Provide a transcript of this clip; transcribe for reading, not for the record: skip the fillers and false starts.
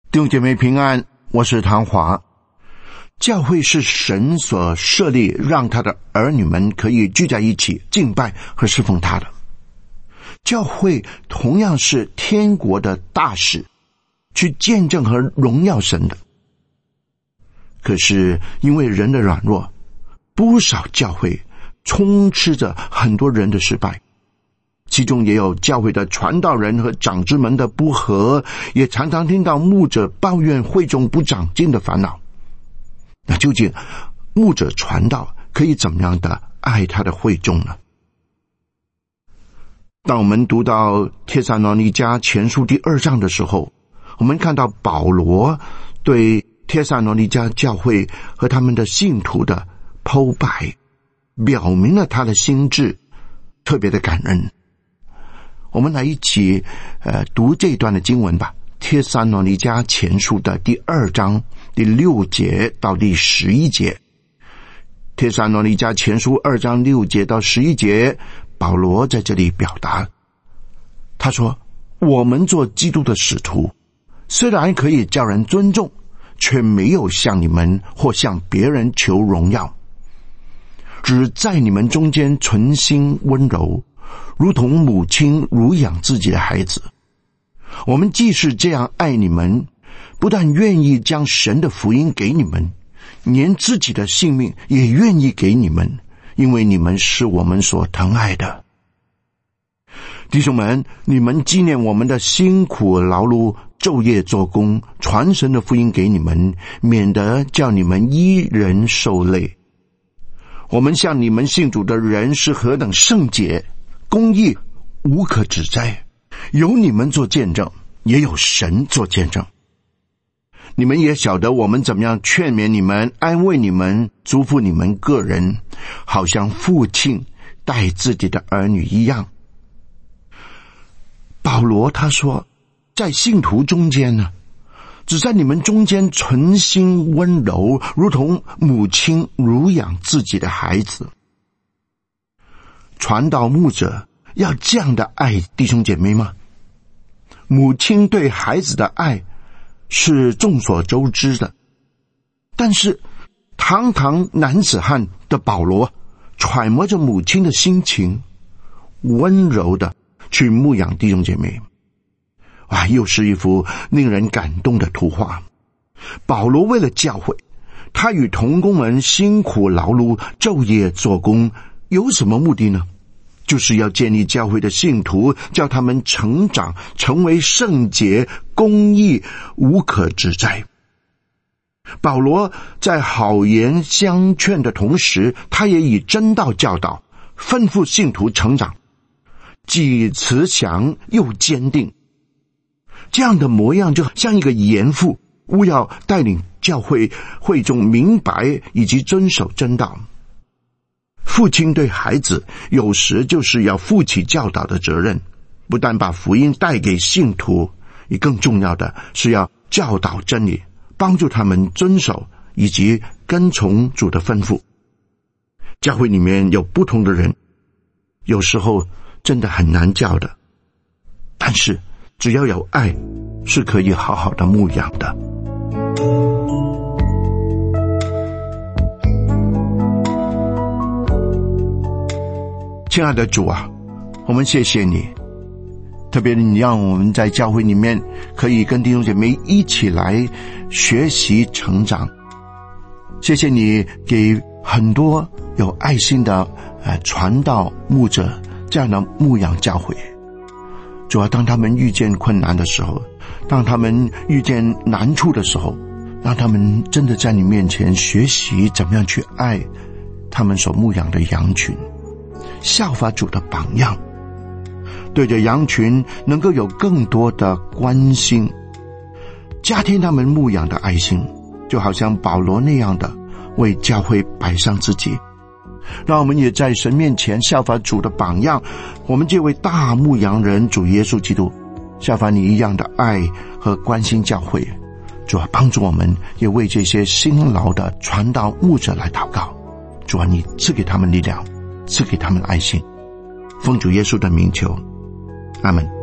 弟兄姐妹平安，我是唐华。教会是神所设立，让他的儿女们可以聚在一起敬拜和侍奉他的。教会同样是天国的大使，去见证和荣耀神的。可是因为人的软弱，不少教会充斥着很多人的失败，其中也有教会的传道人和长子们的不和，也常常听到牧者抱怨会众不长进的烦恼。那究竟牧者传道可以怎么样的爱他的会众呢？当我们读到帖撒罗尼迦前书第2章的时候，我们看到保罗对帖撒罗尼迦教会和他们的信徒的剖白，表明了他的心志，特别的感恩。我们来一起读这段的经文吧。帖撒罗尼迦前书的第2章第6节到第11节。帖撒罗尼迦前书2章6节到11节，保罗在这里表达，他说，我们做基督的使徒，虽然可以叫人尊重，却没有向你们或向别人求荣耀，只在你们中间存心温柔，如同母亲乳养自己的孩子。我们既是这样爱你们，不但愿意将神的福音给你们，连自己的性命也愿意给你们，因为你们是我们所疼爱的。弟兄们，你们纪念我们的辛苦劳碌，昼夜做工，传神的福音给你们，免得叫你们一人受累。我们向你们信主的人是何等圣洁，公义，无可指摘，有你们做见证，也有神做见证。你们也晓得我们怎么样劝勉你们，安慰你们，嘱咐你们个人，好像父亲待自己的儿女一样。保罗他说，在信徒中间呢，只在你们中间存心温柔，如同母亲乳养自己的孩子。传道牧者要这样的爱弟兄姐妹吗？母亲对孩子的爱是众所周知的，但是堂堂男子汉的保罗揣摩着母亲的心情，温柔的去牧养弟兄姐妹。又是一幅令人感动的图画。保罗为了教会，他与同工们辛苦劳碌，昼夜做工，有什么目的呢？就是要建立教会的信徒，叫他们成长，成为圣洁、公义，无可指摘。保罗在好言相劝的同时，他也以真道教导，吩咐信徒成长，既慈祥又坚定。这样的模样就像一个严父，务要带领教会会众明白以及遵守真道。父亲对孩子有时就是要负起教导的责任，不但把福音带给信徒，也更重要的是要教导真理，帮助他们遵守以及跟从主的吩咐。教会里面有不同的人，有时候真的很难教的，但是只要有爱，是可以好好的牧养的。亲爱的主啊，我们谢谢你，特别你让我们在教会里面可以跟弟兄姐妹一起来学习成长。谢谢你给很多有爱心的传道牧者这样的牧养教会。主要当他们遇见困难的时候，当他们遇见难处的时候，让他们真的在你面前学习怎么样去爱他们所牧养的羊群，效法主的榜样，对着羊群能够有更多的关心，加添他们牧养的爱心，就好像保罗那样的为教会摆上自己。让我们也在神面前效法主的榜样，我们这位大牧羊人主耶稣基督，效法你一样的爱和关心教会。主啊，帮助我们也为这些辛劳的传道牧者来祷告。主啊，你赐给他们力量，赐给他们爱心，奉主耶稣的名求，阿们。